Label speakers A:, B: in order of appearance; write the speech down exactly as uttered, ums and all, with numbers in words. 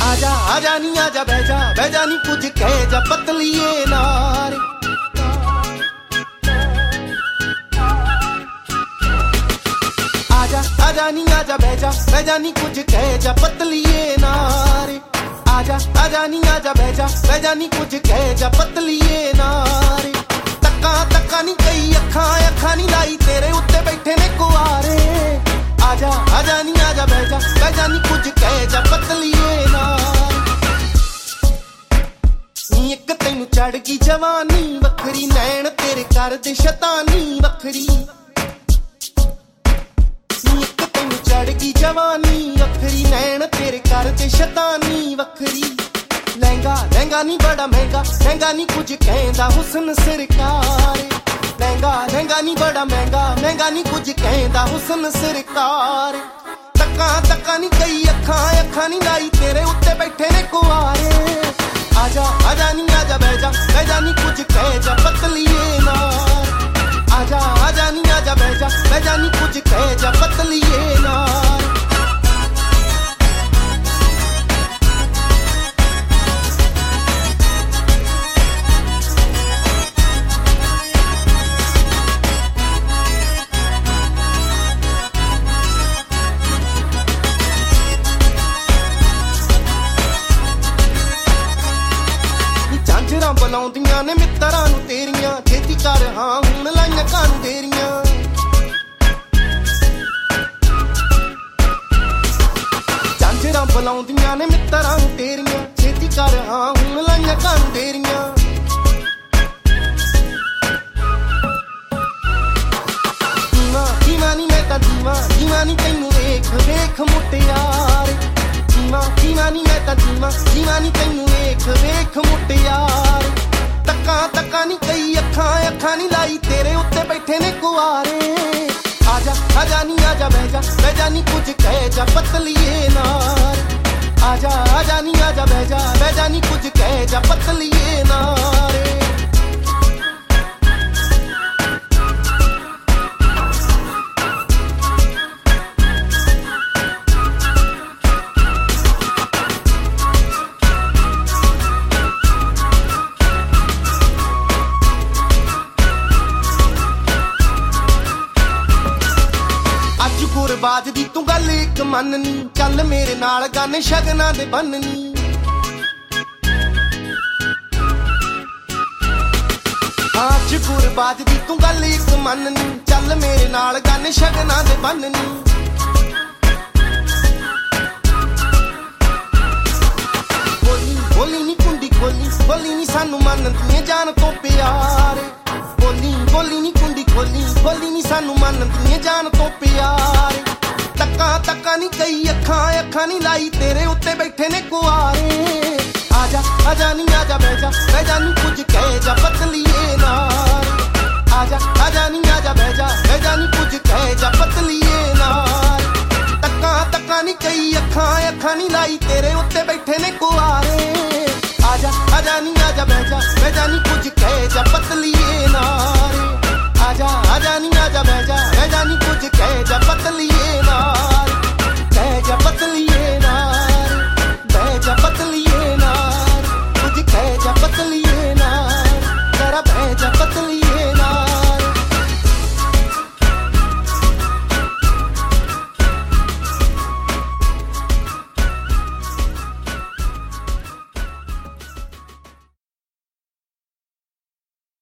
A: आजा आजा नी आजा बैजा बैजा नी कुछ कह जा पतलिए नारे। आजा आजा नी आजा बैजा बैजा नी कुछ कह जा पतलिए नारे। आजा आजा नी आजा बैजा बैजा नी कुछ कह जा पतलिए नारे। तक्का तक्का नी कई अखां अखां नी लाई तेरे उत्ते बैठे ने कुआरे। आजा आजा नी आजा बैजा बैजा नी कुछ कह जा पतलिए नारे। नी एक तैनू चढ़ गई जवानी वखरी नैन तेरे कर दे शैतानी वखरी। चढ़ गई जवानी वखरी नैन तेरे कर दे शैतानी वखरी। लहंगा लहंगा नी बड़ा महंगा महंगा नी कुछ कहंदा हुस्न सरकार। लहंगा लहंगा नी बड़ा महंगा महंगा नी कुछ कहंदा हुस्न सरकार। तक्का तक्का नी कई अखां अखां नी लाई तेरे उत्ते बैठे ने कुआरे। आजा आजा नी आजा बैजा बैजा नी कुछ कह जा पतलिए नार। आजा आजा नी आजा बैजा बैजा नी कुछ कह जा पतलिए नार। झांझरां बुलाउंदियां ने मित्तरां नूं तेरियां छेती कर हां हुण लाइयां कानूं तेरियां। झांझरां बुलाउंदियां ने मित्तरां नूं तेरियां छेती कर हां हुण लाइयां कानूं तेरियां। दीवां दीवां नी मैं तां दीवां दीवां नी तैनूं वेख वेख मुटियारे। दीवां दीवां नी मैं तां दीवां दीवां नी तैनूं वेख वेख मुटियारे। तक्का तक्का नी कई अखां अखां नी लाई तेरे उत्ते बैठे ने कुआरे। आजा आजा नी आजा बैजा बैजा नी कुछ कह जा पतलिए नार। आजा आजा नी आजा बैजा बैजा नी कुछ कह जा पतलिए नारे। गुरबाज दी तू गल इक मननी चल मेरे नाल गाने शगना दे बननी। आज गुरबाज दी तू गल इक मननी चल मेरे नाल गाने शगना दे बननी। बोली बोली नी कुंडी खोली बोली नी सानू मनदियां जान तो प्यारे। बोली बोली नी कुंडी खोली बोली नी सानू मनदियां जान तो प्यारे। तक्का तक्का नी कई अखां अखां नी लाई तेरे उत्ते बैठे ने कुआरे। आजा आजा नी आजा बैजा बैजा नी कुछ कह जा पतलिए नार। आजा आजा नी आजा बैजा बैजा नी कुछ कह जा पतलिए नार। तक्का तक्का नी कई अखां अखां नी लाई तेरे उत्ते बैठे ने कुआरे। आजा आजा नी आजा बैजा बैजा नी कुछ कह जा पतलिए नार। आजा आजा नी आजा बैजा बैजा नी कुछ कह